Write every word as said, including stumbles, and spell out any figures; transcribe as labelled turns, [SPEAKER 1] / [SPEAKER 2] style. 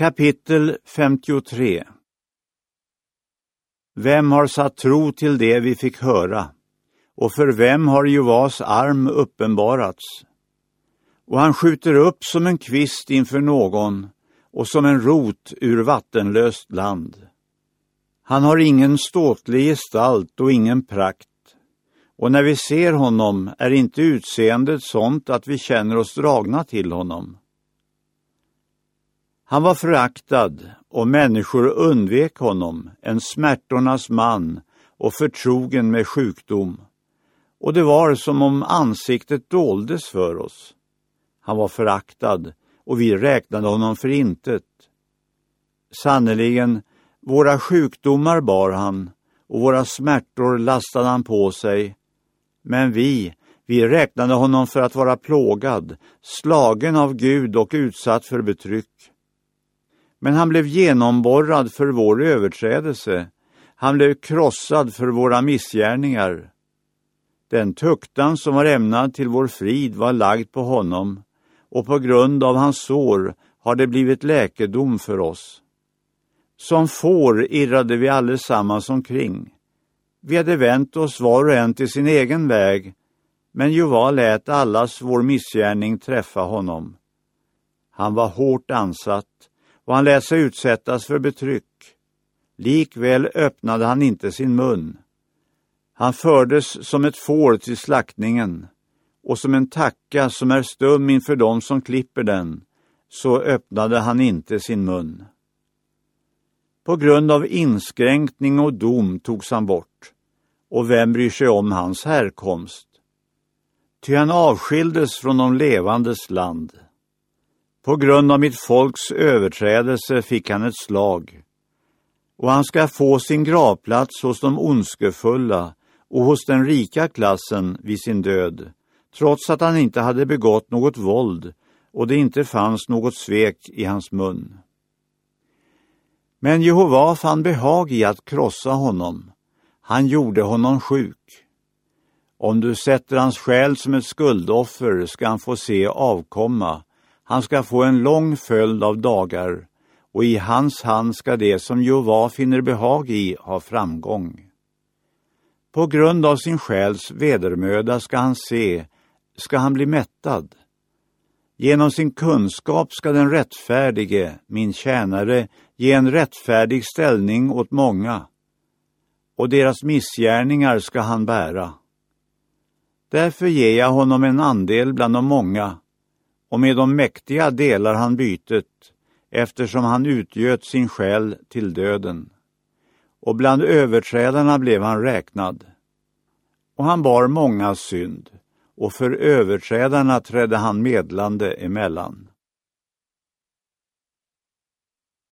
[SPEAKER 1] Kapitel femtiotre. Vem har satt tro till det vi fick höra? Och för vem har Jehovas arm uppenbarats? Och han skjuter upp som en kvist inför någon och som en rot ur vattenlöst land. Han har ingen ståtlig gestalt och ingen prakt. Och när vi ser honom är inte utseendet sånt att vi känner oss dragna till honom. Han var föraktad och människor undvek honom, en smärtornas man och förtrogen med sjukdom. Och det var som om ansiktet doldes för oss. Han var föraktad och vi räknade honom för intet. Sannerligen, våra sjukdomar bar han och våra smärtor lastade han på sig. Men vi, vi räknade honom för att vara plågad, slagen av Gud och utsatt för betryck. Men han blev genomborrad för vår överträdelse. Han blev krossad för våra missgärningar. Den tuktan som var ämnad till vår frid var lagd på honom, och på grund av hans sår har det blivit läkedom för oss. Som får irrade vi allesammans omkring. Vi hade vänt oss var och en till sin egen väg, men Jehova lät allas vår missgärning träffa honom. Han var hårt ansatt, och han lät sig utsättas för betryck. Likväl öppnade han inte sin mun. Han fördes som ett får till slaktningen, och som en tacka som är stum inför dem som klipper den, så öppnade han inte sin mun. På grund av inskränkning och dom togs han bort, och vem bryr sig om hans härkomst? Ty han avskildes från de levandes land. På grund av mitt folks överträdelse fick han ett slag. Och han ska få sin gravplats hos de ondskefulla och hos den rika klassen vid sin död, trots att han inte hade begått något våld och det inte fanns något svek i hans mun. Men Jehova fann behag i att krossa honom. Han gjorde honom sjuk. Om du sätter hans själ som ett skuldoffer ska han få se avkomma. Han ska få en lång följd av dagar, och i hans hand ska det som Jehova finner behag i ha framgång. På grund av sin själs vedermöda ska han se, ska han bli mättad. Genom sin kunskap ska den rättfärdige, min tjänare, ge en rättfärdig ställning åt många, och deras missgärningar ska han bära. Därför ger jag honom en andel bland de många, och med de mäktiga delar han bytet, eftersom han utgöt sin själ till döden. Och bland överträdarna blev han räknad. Och han bar många synd, och för överträdarna trädde han medlande emellan.